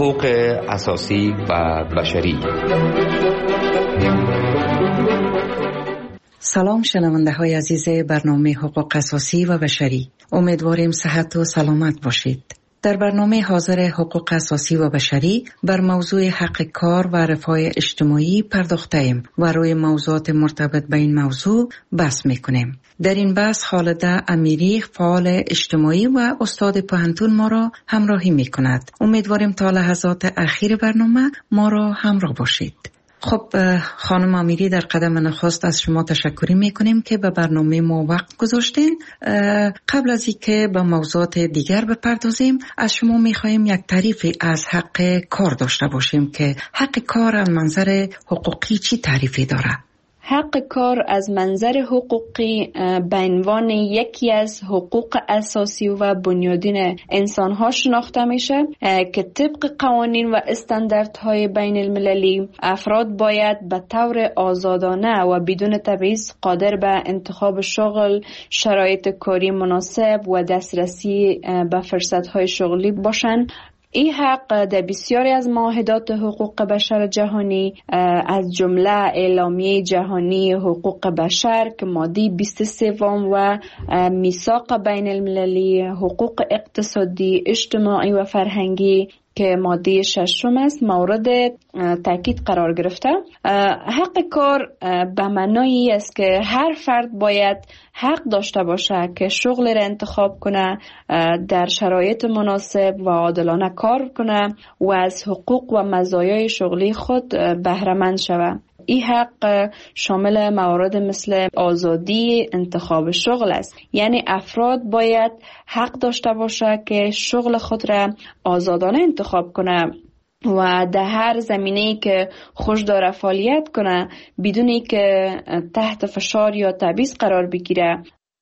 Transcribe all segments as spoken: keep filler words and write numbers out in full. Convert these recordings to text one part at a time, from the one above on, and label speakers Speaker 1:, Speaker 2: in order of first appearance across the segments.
Speaker 1: حقوق اساسی و بشری.
Speaker 2: سلام شنونده های عزیز برنامه حقوق اساسی و بشری، امیدواریم صحت و سلامت باشید. در برنامه حاضر حقوق اساسی و بشری بر موضوع حق کار و رفاه اجتماعی پرداخته ایم و روی موضوعات مرتبط به این موضوع بحث میکنیم. در این بحث خالده امیری، فعال اجتماعی و استاد پوهنتون ما را همراهی میکند. امیدواریم تا لحظات اخیر برنامه ما را همراه باشید. خب خانم امیری، در قدم نخست از شما تشکر میکنیم که به برنامه ما وقت گذاشتین. قبل از اینکه به موضوعات دیگر بپردازیم، از شما میخواهیم یک تعریفی از حق کار داشته باشیم که حق کار از منظر حقوقی چی تعریفی داره؟
Speaker 3: حق کار از منظر حقوقی به عنوان یکی از حقوق اساسی و بنیادین انسان‌ها شناخته میشه که طبق قوانین و استانداردهای بین المللی افراد باید به طور آزادانه و بدون تبعیض قادر به انتخاب شغل، شرایط کاری مناسب و دسترسی به فرصت‌های شغلی باشند. این حق در بسیاری از معاهدات حقوق بشر جهانی از جمله اعلامیه جهانی حقوق بشر که ماده بیست و سه و میثاق بین المللی حقوق اقتصادی، اجتماعی و فرهنگی که ماده ششم است مورد تاکید قرار گرفته. حق کار به معنای است که هر فرد باید حق داشته باشه که شغل را انتخاب کنه، در شرایط مناسب و عادلانه کار کنه و از حقوق و مزایای شغلی خود بهره مند شود. این حق شامل موارد مثل آزادی انتخاب شغل است، یعنی افراد باید حق داشته باشه که شغل خود را آزادانه انتخاب کنه و در هر زمینه‌ای که خوش داره فعالیت کنه بدون که تحت فشار یا تبعیض قرار بگیره.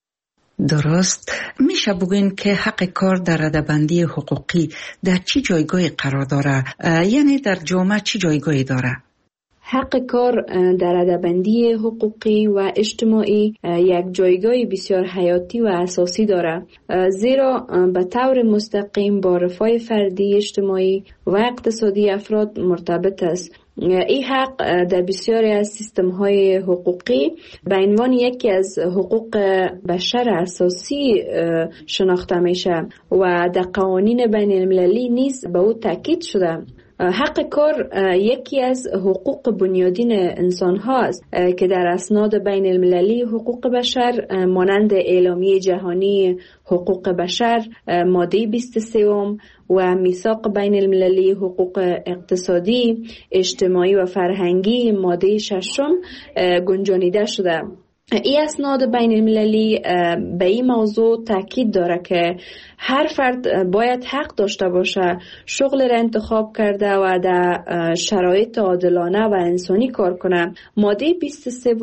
Speaker 2: درست. میشه بگوین که حق کار در رده‌بندی حقوقی در چی جایگاهی قرار داره؟ یعنی در جامعه چی جایگاهی داره؟
Speaker 3: حق کار در رده‌بندی حقوقی و اجتماعی یک جایگاه بسیار حیاتی و اساسی دارد، زیرا به طور مستقیم با رفاه فردی، اجتماعی و اقتصادی افراد مرتبط است. این حق در بسیاری از سیستم‌های حقوقی به عنوان یکی از حقوق بشر اساسی شناخته میشه و در قوانین بین المللی نیز به او تاکید شده. حق کار یکی از حقوق بنیادین انسان هاست که در اسناد بین المللی حقوق بشر مانند اعلامیه جهانی حقوق بشر ماده بیست و سه و میثاق بین المللی حقوق اقتصادی، اجتماعی و فرهنگی ماده ششم گنجانیده شده. این اسناد بین المللی به این موضوع تاکید داره که هر فرد باید حق داشته باشه شغل را انتخاب کرده و در شرایط عادلانه و انسانی کار کنه. ماده بیست و سه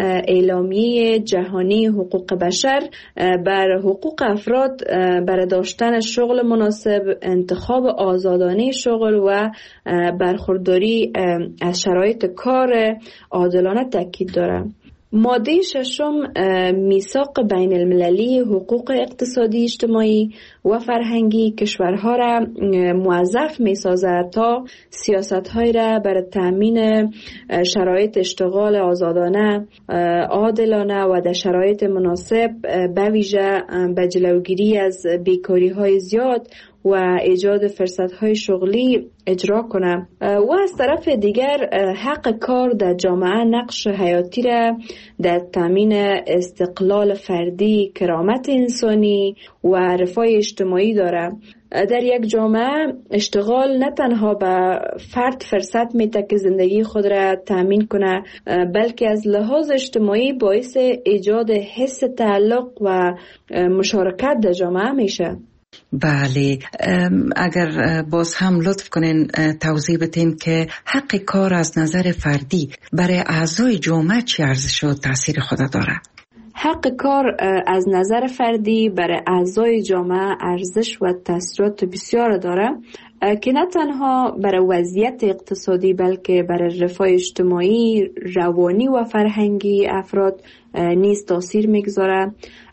Speaker 3: اعلامیه جهانی حقوق بشر بر حقوق افراد برای داشتن شغل مناسب، انتخاب آزادانه شغل و برخورداری از شرایط کار عادلانه تاکید داره. ماده ششم میثاق بین المللی حقوق اقتصادی، اجتماعی و فرهنگی کشورها را موظف می سازد تا سیاست‌های را برای تأمین شرایط اشتغال آزادانه، عادلانه و در شرایط مناسب به ویژه به جلوگیری از بیکاری‌های زیاد و ایجاد فرصت‌های شغلی اجرا کنه. و از طرف دیگر حق کار در جامعه نقش حیاتی را در تامین استقلال فردی، کرامت انسانی و رفاه اجتماعی داره. در یک جامعه اشتغال نه تنها به فرد فرصت میده که زندگی خود را تامین کنه، بلکه از لحاظ اجتماعی باعث ایجاد حس تعلق و مشارکت در جامعه میشه.
Speaker 2: بله، اگر باز هم لطف کنین توضیح بدین که حق کار از نظر فردی برای اعضای جامعه چی ارزش و تاثیر خود داره؟
Speaker 3: حق کار از نظر فردی برای اعضای جامعه ارزش و تاثیرات بسیار داره که نه تنها برای وضعیت اقتصادی بلکه برای رفاه اجتماعی، روانی و فرهنگی افراد نیز تاثیر میگذاره.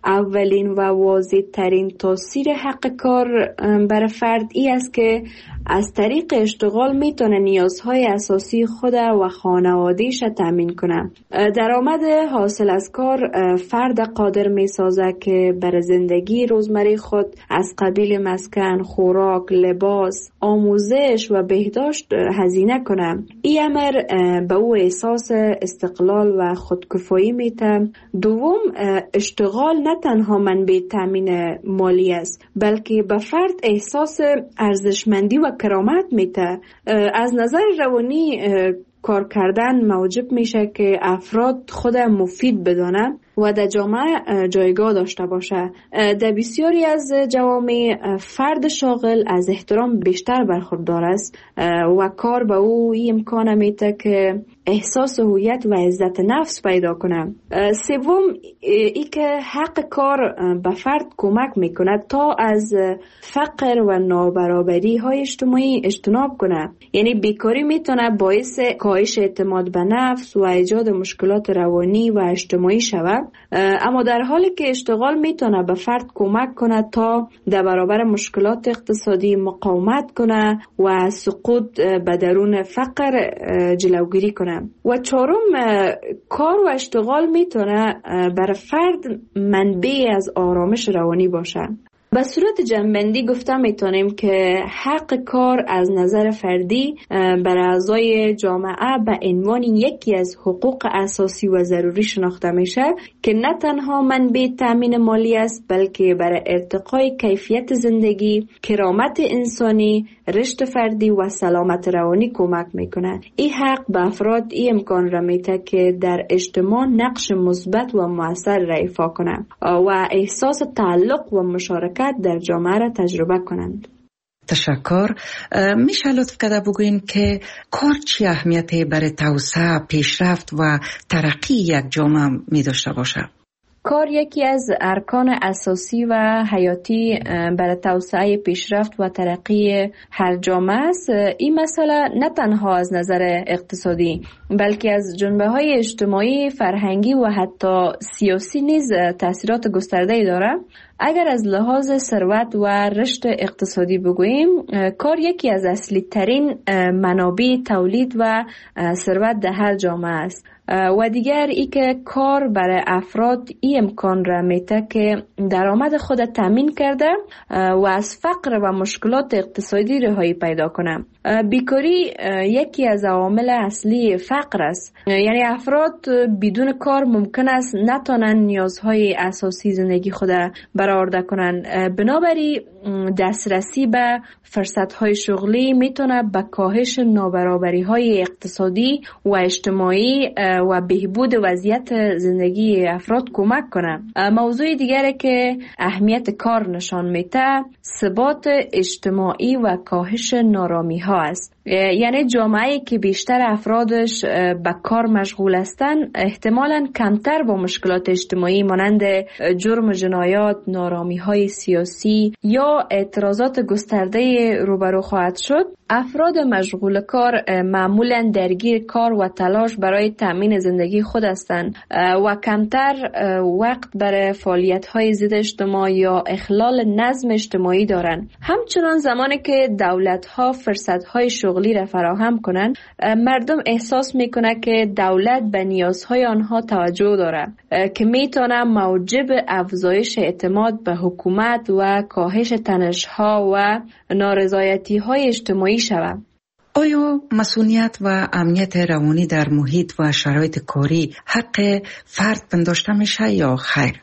Speaker 3: اولین و واضح ترین تاثیر حق کار بر فرد ای است که از طریق اشتغال میتونه نیازهای اساسی خود و خانوادهش تامین کنه. درآمد حاصل از کار فرد قادر میسازه که بر زندگی روزمره خود از قبیل مسکن، خوراک، لباس، آموزش و بهداشت هزینه کنه. این امر به او احساس استقلال و خودکفایی میده. دوم، اشتغال نه تنها منبع تامین مالی است، بلکه به فرد احساس ارزشمندی و کرامت میده. از نظر روانی کار کردن موجب میشه که افراد خود مفید بدانه و در جامعه جایگاه داشته باشه. در بسیاری از جوامع فرد شاغل از احترام بیشتر برخوردار است و کار به او این امکان میده که احساس هویت و عزت نفس پیدا کنه. سوم، ای که حق کار به فرد کمک میکنه تا از فقر و نابرابری های اجتماعی اجتناب کنه. یعنی بیکاری میتونه باعث کاهش اعتماد به نفس و ایجاد مشکلات روانی و اجتماعی شود، اما در حالی که اشتغال میتونه به فرد کمک کنه تا در برابر مشکلات اقتصادی مقاومت کنه و سقوط به درون فقر جلوگیری کنه. و چهارم، کار و اشتغال میتونه بر فرد منبع از آرامش روانی باشه. به صورت جنبندی گفته میتونیم که حق کار از نظر فردی بر اعضای جامعه به عنوان یکی از حقوق اساسی و ضروری شناخته میشه که نه تنها منبع تامین مالی است، بلکه برای ارتقای کیفیت زندگی، کرامت انسانی، رشد فردی و سلامت روانی کمک میکنه. این حق به افراد این امکان را میده که در اجتماع نقش مثبت و مؤثر را ایفا کنه و احساس تعلق و مشارکت در جامعه را تجربه کنند.
Speaker 2: تشکر. میشه لطف کرده بگوین که کار چی اهمیتی برای توسعه، پیشرفت و ترقی یک جامعه می داشته باشه؟
Speaker 3: کار یکی از ارکان اساسی و حیاتی برای توسعه، پیشرفت و ترقی هر جامعه است. این مسئله نه تنها از نظر اقتصادی بلکه از جنبه‌های اجتماعی، فرهنگی و حتی سیاسی نیز تأثیرات گسترده‌ای دارد. اگر از لحاظ ثروت و رشد اقتصادی بگوییم، کار یکی از اصلی ترین منابع تولید و ثروت در هر جامعه است. و دیگر ای که کار برای افراد این امکان را میده که درآمد خود تامین کرده و از فقر و مشکلات اقتصادی رهایی پیدا کنه. بیکاری یکی از عوامل اصلی فقر است. یعنی افراد بدون کار ممکن است نتونن نیازهای اساسی زندگی خود برآورده کنن. بنابراین دسترسی به فرصت‌های شغلی میتونه به کاهش نابرابری‌های اقتصادی و اجتماعی و بهبود وضعیت زندگی افراد کمک کنه. موضوع دیگری که اهمیت کار نشان میده ثبات اجتماعی و کاهش نارامی‌ها است. یعنی جامعه‌ای که بیشتر افرادش به کار مشغول هستند احتمالاً کمتر با مشکلات اجتماعی مانند جرم و جنایات، نارامی‌های سیاسی یا اعتراضات گسترده روبرو خواهد شد. افراد مشغول کار معمولاً درگیر کار و تلاش برای تأمین زندگی خود هستند و کمتر وقت برای فعالیت‌های ضد اجتماع یا اخلال نظم اجتماعی دارند. همچنان زمانی که دولت‌ها فرصت‌های شغلی را فراهم کنند، مردم احساس میکنه که دولت به نیازهای آنها توجه داره که میتونه موجب افزایش اعتماد به حکومت و کاهش تنش‌ها و نارضایتی‌های اجتماعی شود.
Speaker 2: آیا مسئولیت و امنیت روانی در محیط و شرایط کاری حق فرد پنداشته میشه یا خیر؟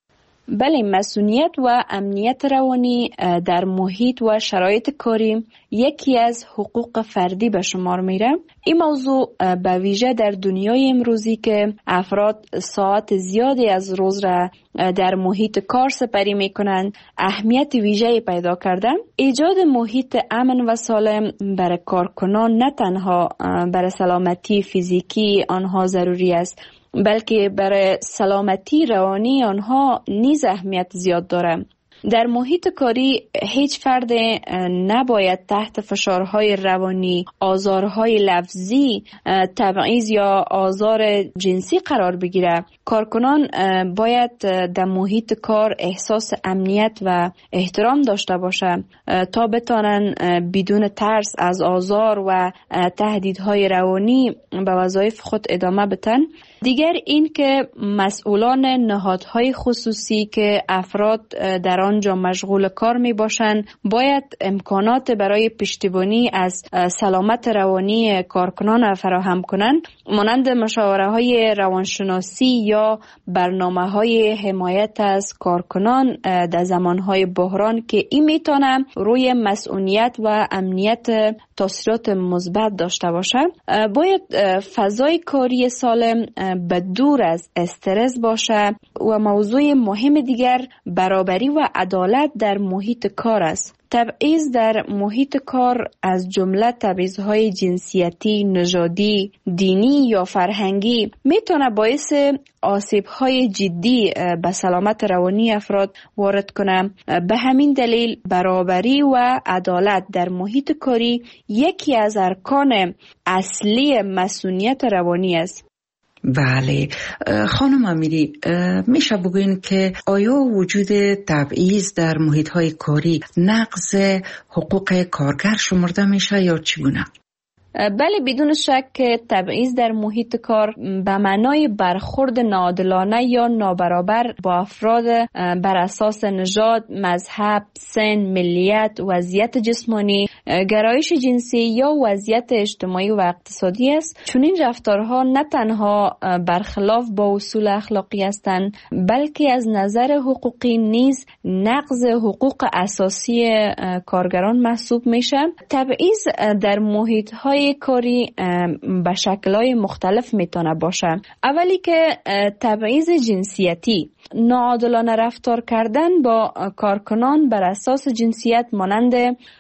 Speaker 3: بله، مسئولیت و امنیت روانی در محیط و شرایط کاری یکی از حقوق فردی به شمار میره. این موضوع به ویژه در دنیای امروزی که افراد ساعت زیادی از روز را در محیط کار سپری میکنند اهمیت ویژه‌ای پیدا کرده. ایجاد محیط امن و سالم برای کارکنان نه تنها برای سلامتی فیزیکی آنها ضروری است، بلکه برای سلامتی روانی آنها نیز اهمیت زیاد داره. در محیط کاری هیچ فرد نباید تحت فشارهای روانی، آزارهای لفظی، تبعیض یا آزار جنسی قرار بگیره. کارکنان باید در محیط کار احساس امنیت و احترام داشته باشند تا بتانن بدون ترس از آزار و تهدیدهای روانی به وظایف خود ادامه بدن. دیگر این که مسئولان نهادهای خصوصی که افراد در آنجا مشغول کار می باشند باید امکانات برای پشتیبانی از سلامت روانی کارکنان فراهم کنند، مانند مشاوره های روانشناسی یا برنامه های حمایت از کارکنان در زمان های بحران که این میتونه روی مسئولیت و امنیت تاثیرات مثبت داشته باشه. باید فضای کاری سالم به دور از استرس باشه و موضوع مهم دیگر برابری و عدالت در محیط کار است. تبعیض در محیط کار از جمله تبعیض‌های جنسیتی، نژادی، دینی یا فرهنگی میتونه باعث آسیب‌های جدی به سلامت روانی افراد وارد کنه. به همین دلیل برابری و عدالت در محیط کاری یکی از ارکان اصلی مسئولیت روانی است.
Speaker 2: بله خانم امیری، میشه بگوین که آیا وجود تبعیض در محیط‌های کاری نقض حقوق کارگر شمرده میشه یا چگونه؟
Speaker 3: بله، بدون شک تبعیض در محیط کار به معنای برخورد ناعادلانه یا نابرابر با افراد بر اساس نژاد، مذهب، سن، ملیت، وضعیت جسمانی، گرایش جنسی یا وضعیت اجتماعی و اقتصادی است. چون این رفتارها نه تنها برخلاف با اصول اخلاقی هستند، بلکه از نظر حقوقی نیز نقض حقوق اساسی کارگران محسوب میشه. تبعیض در محیط‌های کاری به شکل‌های مختلف میتونه باشه. اولی که تبعیض جنسیتی، ناعادلانه رفتار کردن با کارکنان بر اساس جنسیت، مانند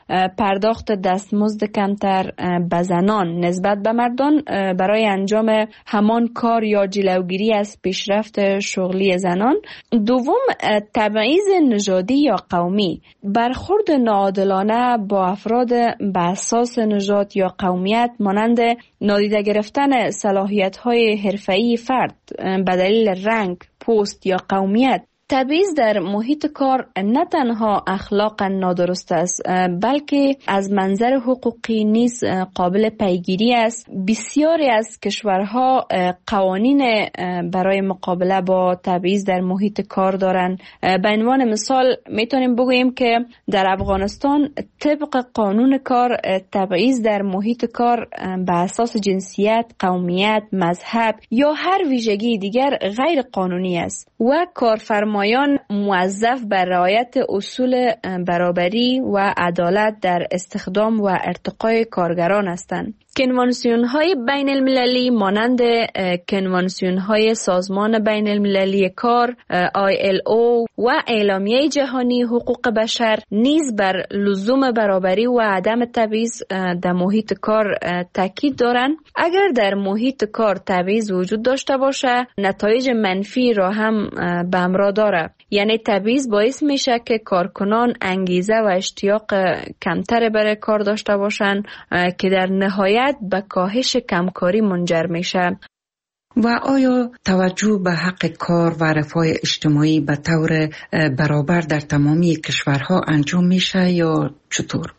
Speaker 3: پرداخت دستمزد کمتر به زنان نسبت به مردان برای انجام همان کار یا جلوگیری از پیشرفت شغلی زنان. دوم، تبعیض نژادی یا قومی، برخورد ناعادلانه با افراد به اساس نژاد یا قومیت، مانند نادیده گرفتن صلاحیت‌های حرفه‌ای فرد به دلیل رنگ، پوست یا قومیت. تبعیض در محیط کار نه تنها اخلاقا نادرست است، بلکه از منظر حقوقی نیز قابل پیگیری است. بسیاری از کشورها قوانین برای مقابله با تبعیض در محیط کار دارند. به عنوان مثال میتونیم بگوییم که در افغانستان طبق قانون کار تبعیض در محیط کار به اساس جنسیت، قومیت، مذهب یا هر ویژگی دیگر غیر قانونی است و کارفرما مایان موظف بر رعایت اصول برابری و عدالت در استخدام و ارتقای کارگران هستند. کنوانسیون های بین المللی مانند کنوانسیون های سازمان بین المللی کار آی ال او و اعلامیه جهانی حقوق بشر نیز بر لزوم برابری و عدم تبعیض در محیط کار تاکید دارند. اگر در محیط کار تبعیض وجود داشته باشه، نتایج منفی را هم به همراه داره. یعنی تبعیض باعث میشه که کارکنان انگیزه و اشتیاق کمتر برای کار داشته باشند که در نهایت به کاهش کمکاری منجر میشه.
Speaker 2: و آیا توجه به حق کار و رفاه اجتماعی به طور برابر در تمامی کشورها انجام میشه یا چطور؟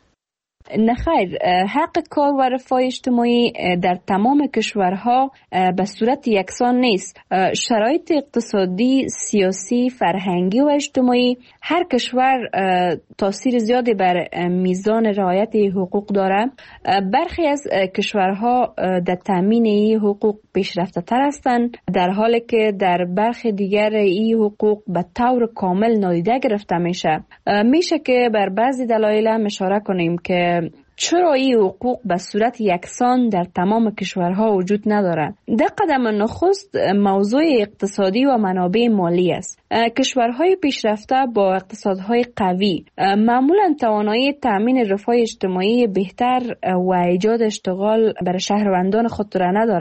Speaker 3: نه خیر، حق کار و رفاه اجتماعی در تمام کشورها به صورت یکسان نیست. شرایط اقتصادی، سیاسی، فرهنگی و اجتماعی هر کشور تاثیر زیادی بر میزان رعایت حقوق داره. برخی از کشورها در تامین این حقوق پیشرفته تر هستند، در حالی که در برخی دیگر این حقوق به طور کامل نادیده گرفته میشه. میشه که بر بعضی دلایل اشاره کنیم که چرا این حقوق به صورت یکسان در تمام کشورها وجود ندارد. در قدم نخست موضوع اقتصادی و منابع مالی است. کشورهای پیشرفته با اقتصادهای قوی معمولا توانایی تامین رفاه اجتماعی بهتر و ایجاد اشتغال برای شهروندان خود را ندارد.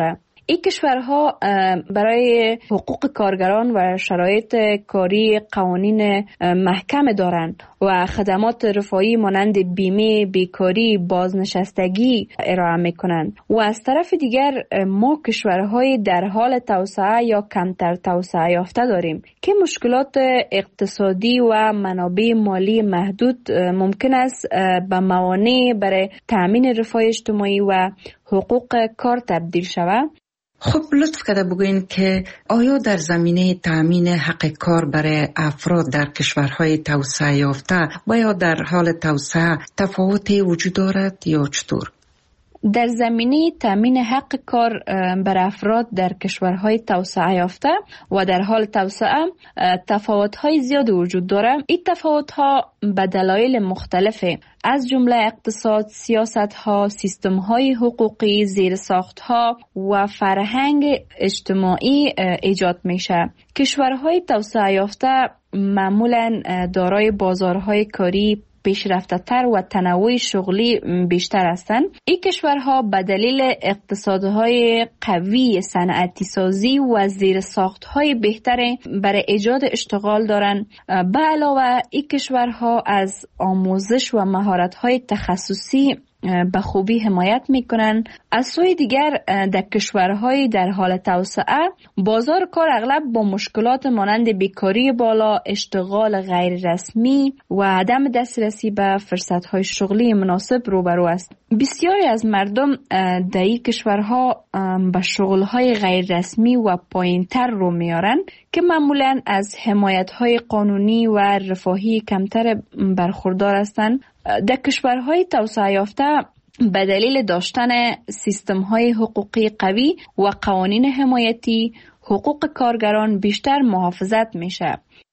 Speaker 3: این کشورها برای حقوق کارگران و شرایط کاری قوانین محکم دارند و خدمات رفاهی مانند بیمه، بیکاری، بازنشستگی ارائه میکنند. و از طرف دیگر ما کشورهای در حال توسعه یا کمتر توسعه یافته داریم که مشکلات اقتصادی و منابع مالی محدود ممکن است به موانع برای تأمین رفاه اجتماعی و حقوق کار تبدیل شود.
Speaker 2: خب لطف کرده بگوین که آیا در زمینه تأمین حق کار برای افراد در کشورهای توسعه یافته و یا در حال توسعه تفاوتی وجود دارد یا چطور؟
Speaker 3: در زمینه تامین حق کار بر افراد در کشورهای توسعه یافته و در حال توسعه تفاوت‌های زیاد وجود دارد. این تفاوت‌ها به دلایل مختلفه، از جمله اقتصاد، سیاست‌ها، سیستم‌های حقوقی، زیرساخت‌ها و فرهنگ اجتماعی ایجاد میشه. کشورهای توسعه یافته معمولاً دارای بازارهای کاری پیشرفته تر و تنوع شغلی بیشتر هستند. این کشورها به دلیل اقتصادهای قوی، صنعتی سازی و زیرساختهای بهتر برای ایجاد اشتغال دارند. به علاوه این کشورها از آموزش و مهارت‌های تخصصی به خوبی حمایت میکنند. از سوی دیگر در کشورهای در حال توسعه بازار کار اغلب با مشکلات مانند بیکاری بالا، اشتغال غیر رسمی و عدم دسترسی به فرصتهای شغلی مناسب روبرو است. بسیاری از مردم در این کشورها به شغلهای غیر رسمی و پایینتر رو میارن که معمولاً از حمایتهای قانونی و رفاهی کمتر برخوردار هستند. در کشورهای توسعه یافته به دلیل داشتن سیستم‌های حقوقی قوی و قوانین حمایتی، حقوق کارگران بیشتر محافظت میشه.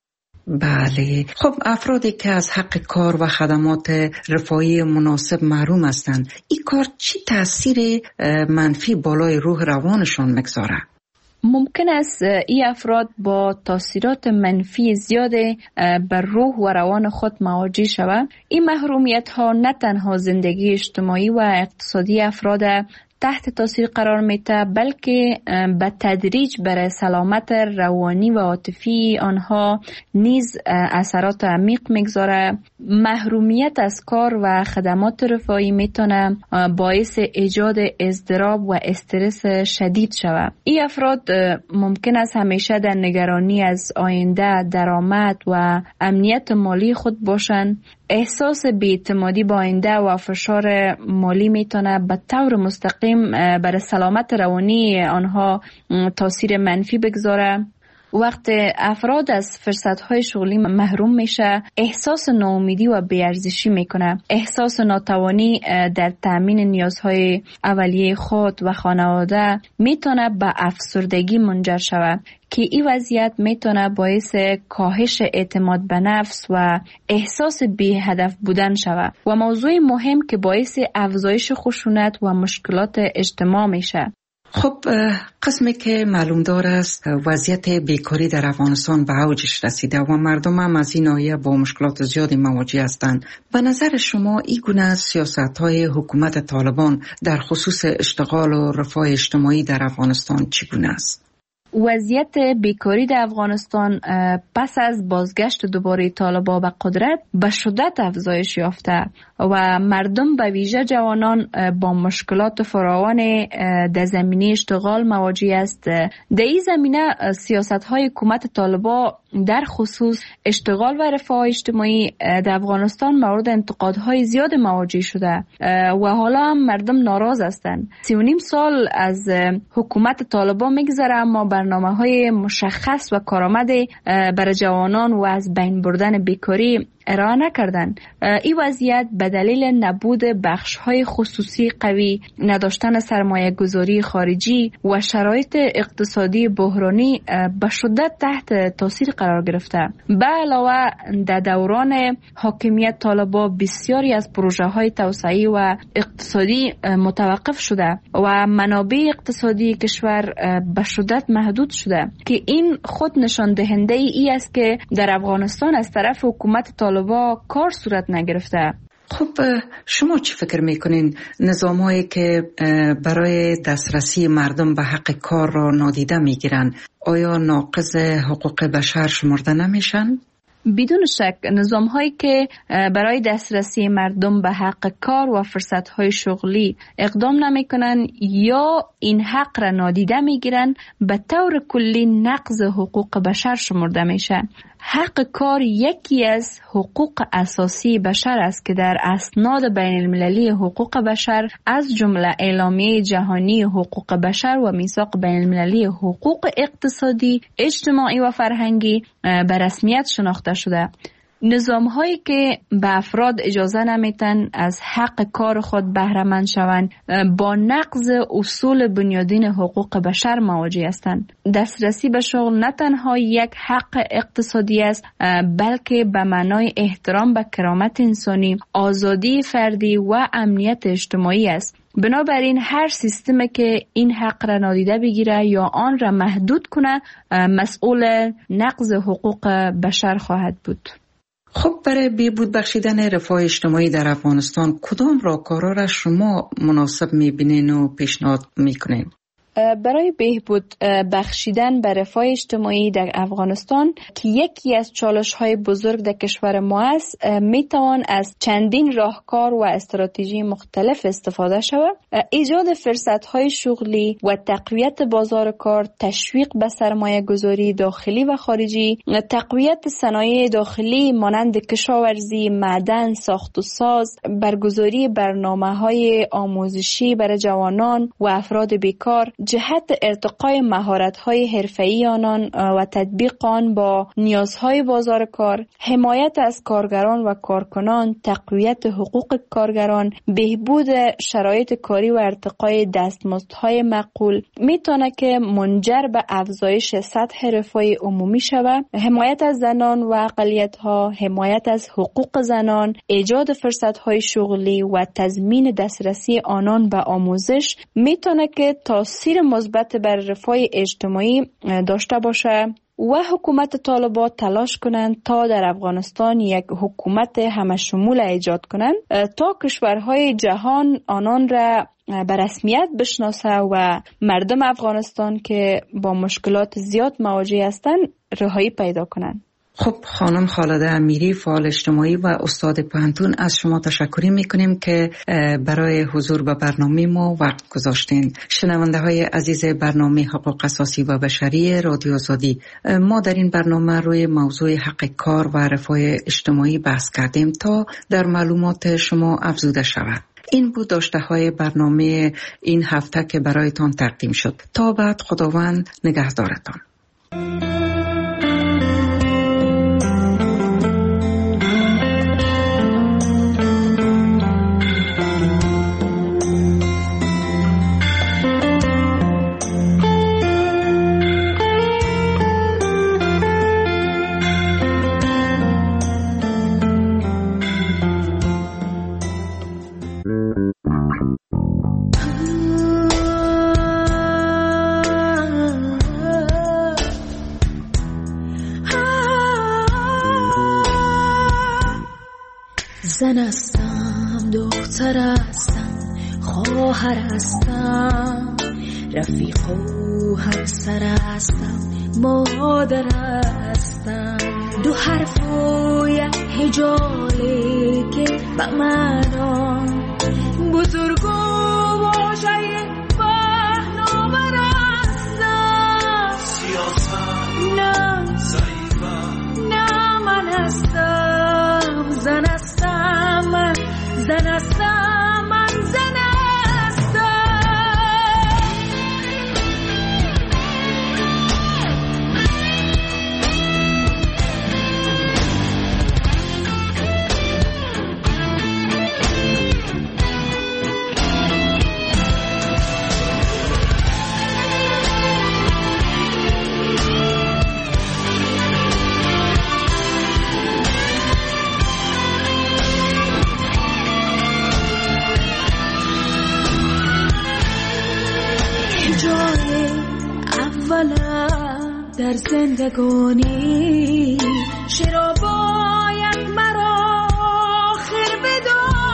Speaker 2: بله. خب افرادی که از حق کار و خدمات رفاهی مناسب محروم هستند، این کار چی تأثیر منفی بالای روح روانشان میگذاره؟
Speaker 3: ممکن است این افراد با تاثیرات منفی زیاد بر روح و روان خود مواجه شوند. این محرومیت ها نه تنها زندگی اجتماعی و اقتصادی افراد تحت تاثیر قرار میده، بلکه به تدریج برای سلامت روانی و عاطفی آنها نیز اثرات عمیق میگذاره. محرومیت از کار و خدمات رفاهی میتونه باعث ایجاد اضطراب و استرس شدید شود. این افراد ممکن است همیشه در نگرانی از آینده، درآمد و امنیت مالی خود باشند. احساس بی‌اعتمادی با آینده و فشار مالی میتونه به طور مستقیم بر سلامت روانی آنها تاثیر منفی بگذاره. وقت افراد از فرصت‌های شغلی محروم میشه، احساس ناامیدی و بی‌ارزشی میکنه. احساس ناتوانی در تامین نیازهای اولیه خود و خانواده میتونه به افسردگی منجر شود که این وضعیت میتونه باعث کاهش اعتماد به نفس و احساس بی هدف بودن شود و موضوع مهم که باعث افزایش خشونت و مشکلات اجتماع میشه.
Speaker 2: خب قسمی که معلوم دار است وضعیت بیکاری در افغانستان به اوجش رسیده و مردم هم از این ناحیه با مشکلات زیادی مواجه هستند. به نظر شما این گونه سیاست‌های حکومت طالبان در خصوص اشتغال و رفاه اجتماعی در افغانستان چگونه است؟
Speaker 3: وضعیت بیکاری در افغانستان پس از بازگشت دوباره طالبان به قدرت به شدت افزایش یافته و مردم به ویژه جوانان با مشکلات فراوان در زمینه اشتغال مواجه است. در این زمینه سیاست‌های حکومت طالبان در خصوص اشتغال و رفاه اجتماعی در افغانستان مورد انتقادهای زیاد مواجه شده و حالا هم مردم ناراض هستند. سی و نیم سال از حکومت طالبان میگذره اما برنامه‌های مشخص و کارآمد برای جوانان و از بین بردن بیکاری ارائه نکردن. این وضعیت به دلیل نبود بخش‌های خصوصی قوی، نداشتن سرمایه گذاری خارجی و شرایط اقتصادی بحرانی به شدت تحت تاثیر قرار گرفته. به علاوه در دوران حاکمیت طالبان بسیاری از پروژه‌های توسعه‌ای و اقتصادی متوقف شده و منابع اقتصادی کشور به شدت محدود شده که این خود نشان دهنده ای است که در افغانستان از طرف حکومت طالبان با کار صورت نگرفته.
Speaker 2: خب شما چی فکر میکنین نظام هایی که برای دسترسی مردم به حق کار را نادیده میگیرن آیا ناقض حقوق بشر شمرده نمیشن؟
Speaker 3: بدون شک نظام هایی که برای دسترسی مردم به حق کار و فرصت های شغلی اقدام نمی کنن یا این حق را نادیده می گیرن به طور کلی نقض حقوق بشر شمرده میشن. حق کار یکی از حقوق اساسی بشر است که در اسناد بین المللی حقوق بشر از جمله اعلامیه جهانی حقوق بشر و میثاق بین المللی حقوق اقتصادی، اجتماعی و فرهنگی به رسمیت شناخته شده. نظام هایی که به افراد اجازه نمیتن از حق کار خود بهره مند شوند با نقض اصول بنیادین حقوق بشر مواجه هستند. دسترسی به شغل نه تنها یک حق اقتصادی است بلکه به معنای احترام به کرامت انسانی، آزادی فردی و امنیت اجتماعی است. بنابراین هر سیستمی که این حق را نادیده بگیره یا آن را محدود کنه مسئول نقض حقوق بشر خواهد بود.
Speaker 2: خب برای بهبود بخشیدن رفاه اجتماعی در افغانستان کدام راهکارها را شما مناسب می‌بینین و پیشنهاد می‌کنین؟
Speaker 3: برای بهبود بخشیدن به رفاه اجتماعی در افغانستان که یکی از چالش‌های بزرگ در کشور ما است، میتوان از چندین راهکار و استراتژی مختلف استفاده شود. ایجاد فرصت‌های شغلی و تقویت بازار کار، تشویق به سرمایه گذاری داخلی و خارجی، تقویت صنایع داخلی مانند کشاورزی، معدن، ساخت و ساز، برگزاری برنامه‌های آموزشی برای جوانان و افراد بیکار، جهت ارتقای مهارت‌های حرفه‌ای آنان و تطبیق آن با نیازهای بازار کار، حمایت از کارگران و کارکنان، تقویت حقوق کارگران، بهبود شرایط کاری و ارتقای دستمزدهای معقول میتونه که منجر به افزایش سطح رفاه عمومی شود. حمایت از زنان و اقلیت‌ها، حمایت از حقوق زنان، ایجاد فرصت‌های شغلی و تضمین دسترسی آنان به آموزش میتونه که تاثیر مثبت بر رفاه اجتماعی داشته باشه و حکومت طالبان تلاش کنند تا در افغانستان یک حکومت همه شمول ایجاد کنند تا کشورهای جهان آنان را به رسمیت بشناسه و مردم افغانستان که با مشکلات زیاد مواجه هستند رهایی پیدا کنند.
Speaker 2: خب خانم خالده امیری، فعال اجتماعی و استاد پوهنتون، از شما تشکر میکنیم که برای حضور به برنامه ما وقت گذاشتین. شنونده های عزیز برنامه حقوق اساسی و بشری رادیو آزادی، ما در این برنامه روی موضوع حق کار و رفاه اجتماعی بحث کردیم تا در معلومات شما افزوده شود. این بود داشته های برنامه این هفته که برایتان تقدیم شد. تا بعد، خداوند نگهدارتان.
Speaker 4: زن هستم، دختر هستم، خواهر هستم، رفیق و همسر هستم، مادر هستم. دو حرف و یک هجاله که به منان بزرگ و واژه پهناور هستم. سیاست نه ضعیفم، نه من هستم زن هستم، من زن هستم، من زن در زندگانی چرا باید مرا آخر بدانی؟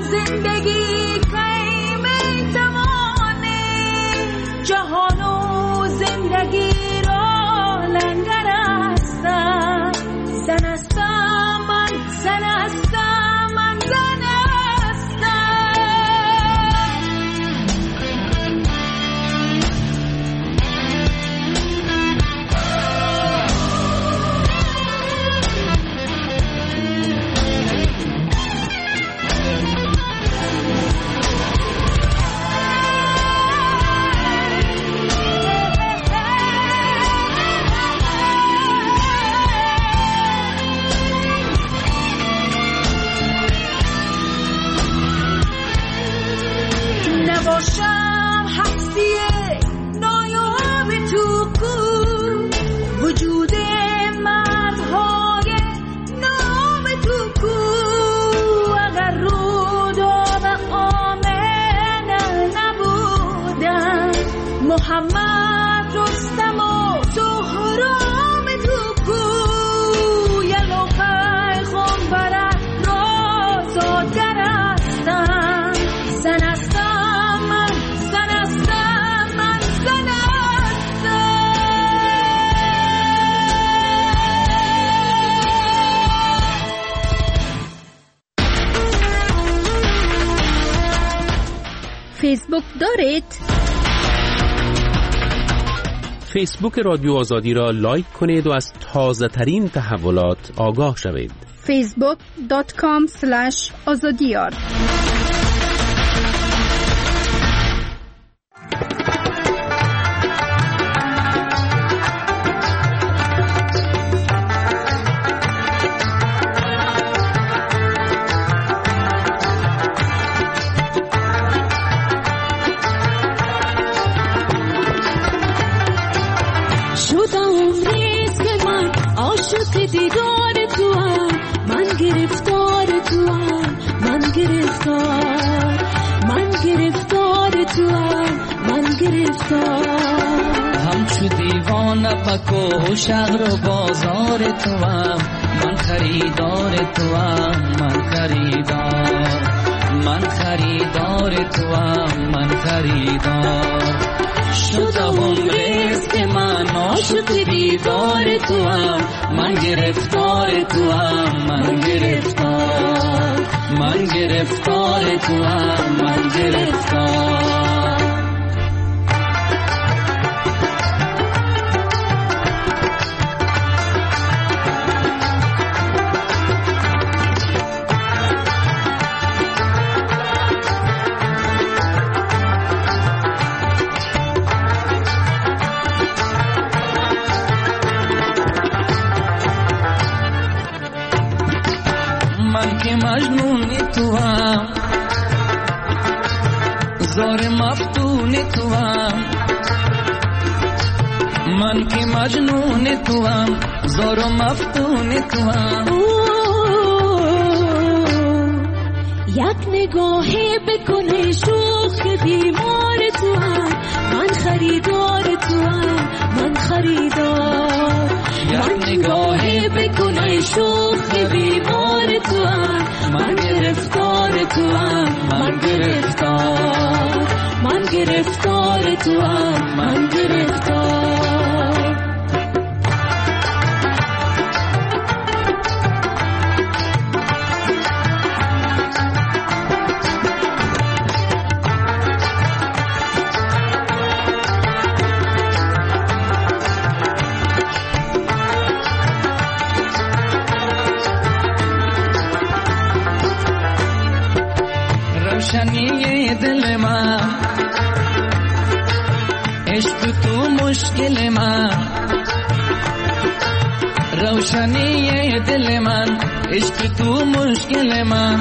Speaker 4: زندگی قیمه تمانه جهان و زندگی را لنگر هستم زن هستم من زن هستم من زن نباشم هستی نایاب تو کو وجود مردهای نام تو کو اگر روداب آمنه نبودم محمد رستم و سهرام تو کو یلو پیغمبرت را زادگر هستم زن هستم
Speaker 5: فیسبوک دارید؟
Speaker 6: فیسبوک رادیو آزادی را لایک کنید و از تازه ترین تحولات آگاه شوید.
Speaker 5: فیسبوک دات کام اسلش آزادیار.
Speaker 4: دیدار تو هم من گرفتار تو هم من گرفتار من گرفتار تو هم من گرفتار
Speaker 7: همچو دیوانه پکو شهر و بازار تو هم من خریدار تو هم من خریدار من خریدار تو هم من خریدار شدم رزق من عاشق دیدار تو هم من گرفتار تو هم من گرفتار من گرفتار تو هم من گرفتار مجنون تو هم زار مفتون تو هم من که مجنون تو هم زار مفتون تو هم
Speaker 4: یک نگاهی بکنه شوخ بیمار تو هم من خریدار تو هم من خریدار یک نگاهی بکنه شوخ بیمار تو هم من گرفتار تو هم من گرفتار من گرفتار تو هم من گرفتار
Speaker 7: روشنی دل من عشق تو مشکل من روشنی دل من عشق تو مشکل من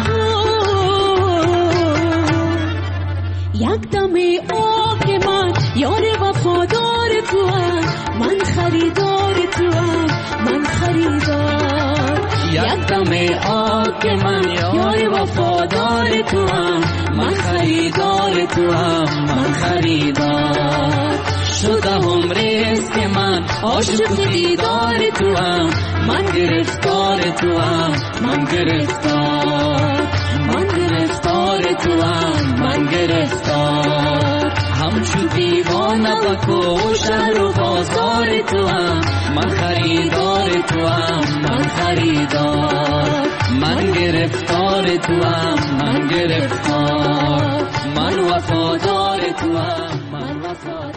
Speaker 4: یک دم آه من یار وفادار تو هم من خریدار تو هم من خریدار
Speaker 7: یک دم آه من یار وفادار تو هم من خریدار تو هم من خریدار شدم رزق من عاشق دیدار تو هم من گرفتار تو هم من گرفتار من گرفتار وفادار تو هم من گرفتار، همچون دیوانه بکو شهر و بازار تو هم من خریدار تو هم من خریدار، من گرفتار تو هم من گرفتار، من وفادار تو هم من وفادار.